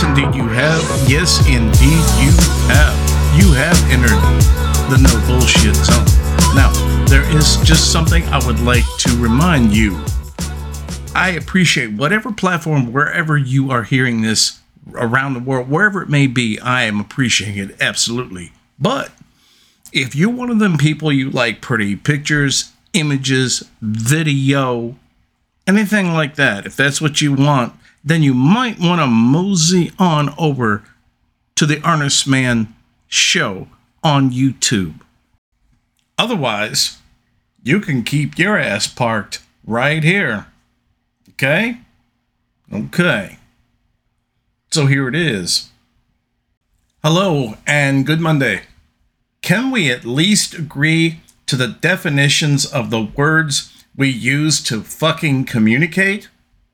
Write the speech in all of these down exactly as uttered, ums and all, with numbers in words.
Yes, indeed you have. Yes, indeed you have. You have entered the no bullshit zone. Now, there is just something I would like to remind you. I appreciate whatever platform, wherever you are hearing this around the world, wherever it may be, I am appreciating it, absolutely. But if you're one of them people, you like pretty pictures, images, video, anything like that, if that's what you want, then you might want to mosey on over to the Honest Man Show on YouTube. Otherwise, you can keep your ass parked right here. Okay? Okay. So here it is. Hello and good Monday. Can we at least agree to the definitions of the words we use to fucking communicate?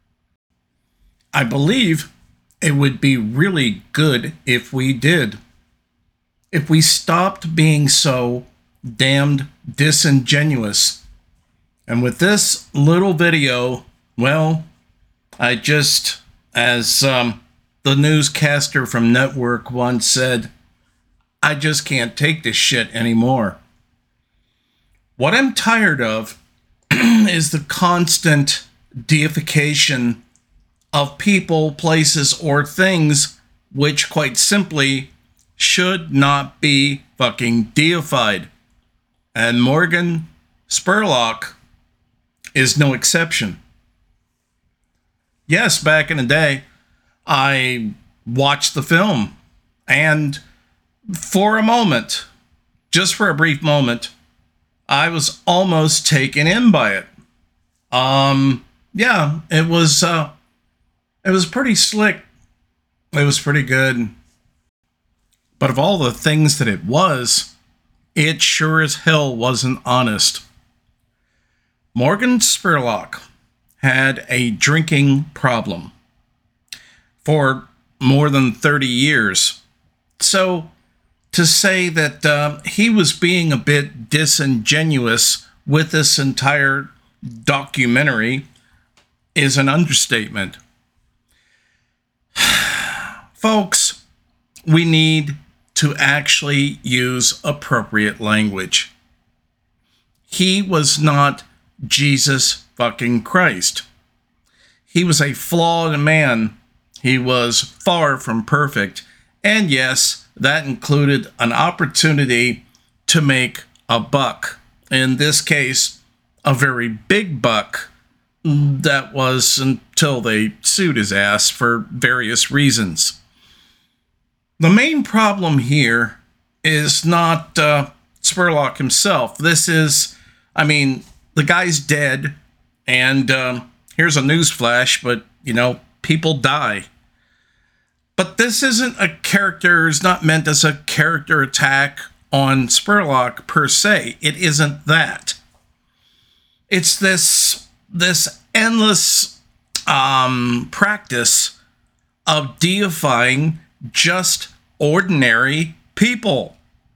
I believe it would be really good if we did. If we stopped being so damned disingenuous. And with this little video, well, I just, as um, the newscaster from Network once said, I just can't take this shit anymore. What I'm tired of is the constant deification of people, places, or things which quite simply should not be fucking deified. And Morgan Spurlock is no exception. Yes, back in the day, I watched the film, and for a moment, just for a brief moment, I was almost taken in by it. Um, yeah, it was, uh, it was pretty slick. It was pretty good. But of all the things that it was, it sure as hell wasn't honest. Morgan Spurlock had a drinking problem for more than thirty years. So to say that uh, he was being a bit disingenuous with this entire documentary is an understatement. Folks, we need to actually use appropriate language. He was not Jesus fucking Christ. He was a flawed man. He was far from perfect. And yes, that included an opportunity to make a buck. In this case, a very big buck. That was until they sued his ass for various reasons. The main problem here is not uh, Spurlock himself. This is, I mean, the guy's dead, and um, here's a newsflash, but, you know, people die. But this isn't a character, it's not meant as a character attack on Spurlock per se. It isn't that. It's this, this endless um, practice of deifying just ordinary people.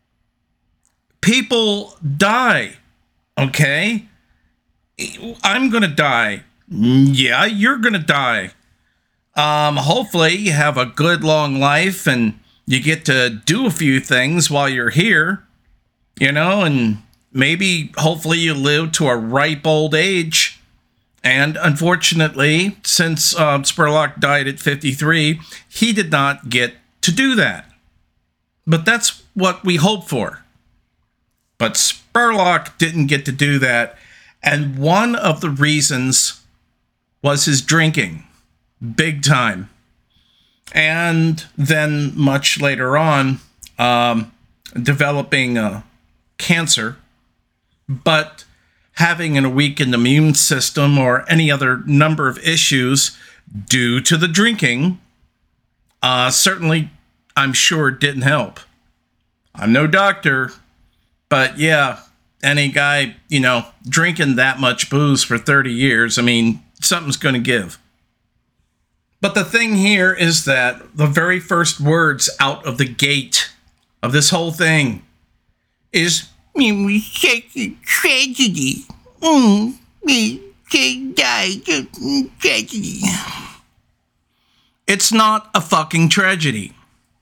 People die, okay? I'm gonna die. Yeah, you're gonna die. Um, hopefully you have a good long life and you get to do a few things while you're here, you know, and maybe hopefully you live to a ripe old age. And unfortunately, since uh, Spurlock died at fifty-three, he did not get to do that. But that's what we hope for. But Spurlock didn't get to do that. And one of the reasons was his drinking. Big time. And then much later on, um, developing uh, cancer. But having a weakened immune system or any other number of issues due to the drinking, uh, certainly, I'm sure, didn't help. I'm no doctor, but yeah, any guy, you know, drinking that much booze for thirty years, I mean, something's going to give. But the thing here is that the very first words out of the gate of this whole thing is, "It was such a tragedy. Mm, they died of tragedy." It's not a fucking tragedy.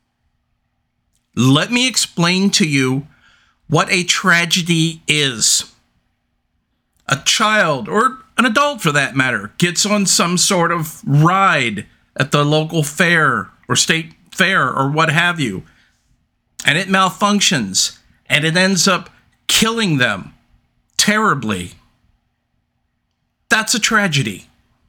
Let me explain to you what a tragedy is. A child, or an adult for that matter, gets on some sort of ride at the local fair or state fair or what have you, and it malfunctions, and it ends up killing them terribly. That's a tragedy.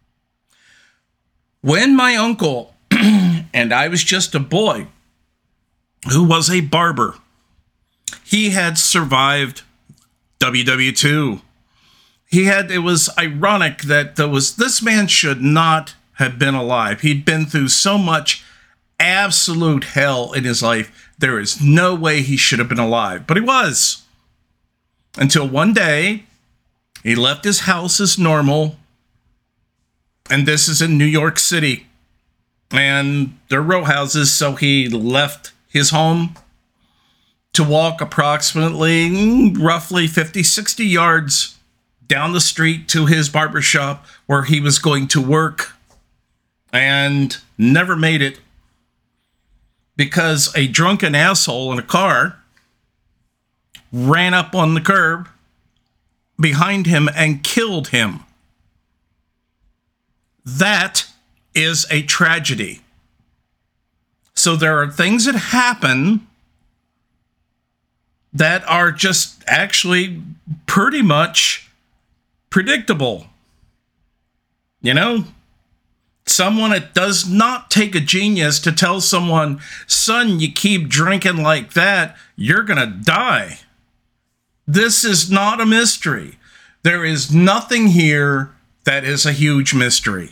When my uncle, and I was just a boy, who was a barber, he had survived W W two. He had, it was ironic that there was, this man should not have been alive. He'd been through so much absolute hell in his life. There is no way he should have been alive, but he was. Until one day, he left his house as normal, and this is in New York City, and there are row houses, so he left his home to walk approximately, roughly fifty, sixty yards down the street to his barbershop where he was going to work, and never made it because a drunken asshole in a car ran up on the curb behind him and killed him. That is a tragedy. So there are things that happen that are just actually pretty much predictable. You know, someone, it does not take a genius to tell someone, son, you keep drinking like that, you're gonna die. This is not a mystery. There is nothing here that is a huge mystery.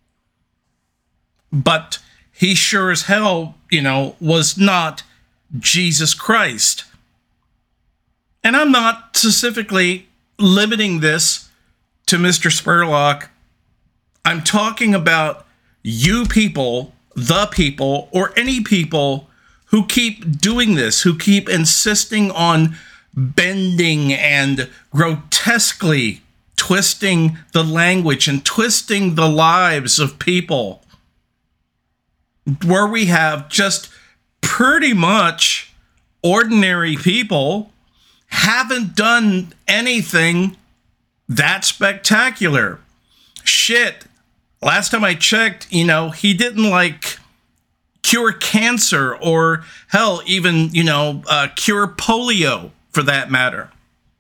But he sure as hell, you know, was not Jesus Christ. And I'm not specifically limiting this to Mister Spurlock. I'm talking about you people, the people, or any people who keep doing this, who keep insisting on bending and grotesquely twisting the language and twisting the lives of people, where we have just pretty much ordinary people, haven't done anything that spectacular. Shit, last time I checked, you know, he didn't like cure cancer, or hell, even, you know, uh, cure polio for that matter.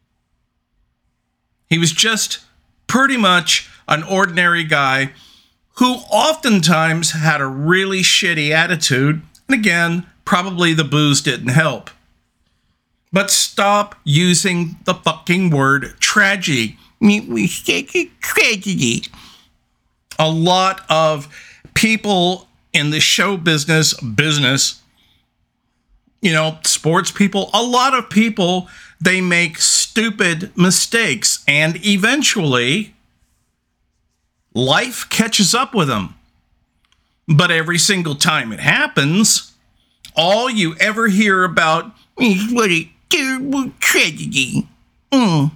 He was just pretty much an ordinary guy who oftentimes had a really shitty attitude. And again, probably the booze didn't help. But stop using the fucking word tragedy. We say tragedy. A lot of people in the show business, business, you know, sports people, a lot of people, they make stupid mistakes, and eventually life catches up with them. But every single time it happens, all you ever hear about is what a terrible tragedy. Mm.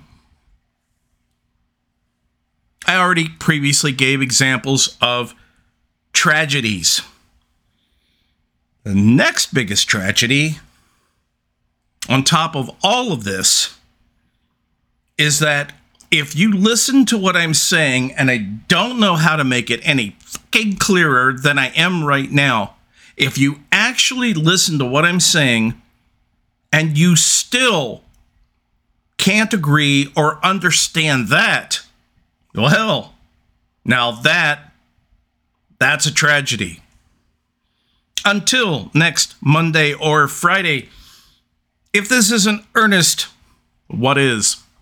I already previously gave examples of tragedies. The next biggest tragedy, on top of all of this, is that if you listen to what I'm saying, and I don't know how to make it any fucking clearer than I am right now, if you actually listen to what I'm saying and you still can't agree or understand that, well, hell, now that, that's a tragedy. Until next Monday or Friday, if this isn't earnest, what is?